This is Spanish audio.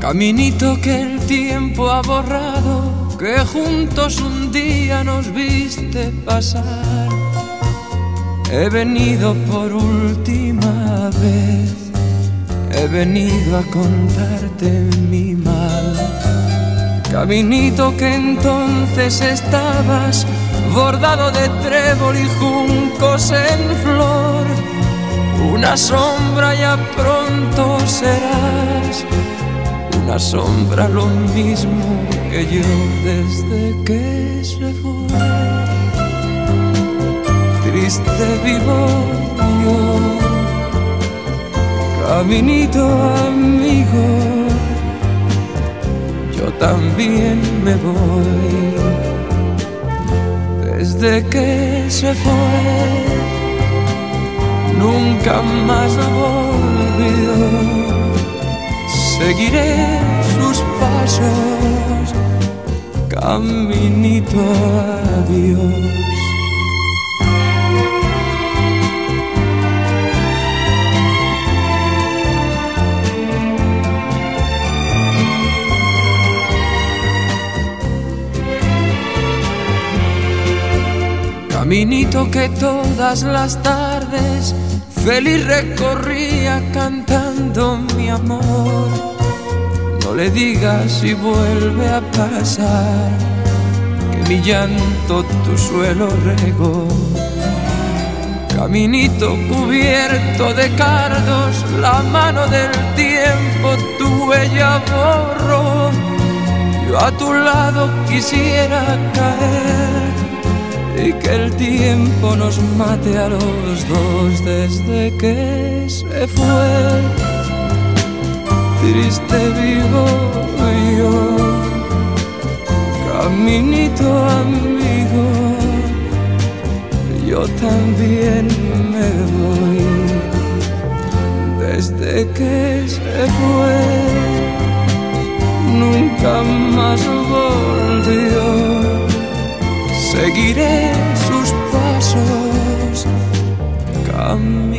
Caminito que el tiempo ha borrado, que juntos un día nos viste pasar. He venido por última vez, he venido a contarte mi mal. Caminito que entonces estabas bordado de trébol y juncos en flor. Una sombra ya pronto serás, una sombra lo mismo que yo desde que se fue. Triste vivo yo, caminito amigo, yo también me voy. Desde que se fue, nunca más volvió. Seguiré sus pasos, caminito a Dios. Caminito que todas las tardes feliz recorría cantando mi amor. No le digas si vuelve a pasar, que mi llanto tu suelo regó. Caminito cubierto de cardos, la mano del tiempo tu huella borró. Yo a tu lado quisiera caer y que el tiempo nos mate a los dos. Desde que se fue, triste vivo yo, caminito amigo, yo también me voy. Desde que se fue, nunca más volvió. Seguiré sus pasos, camino.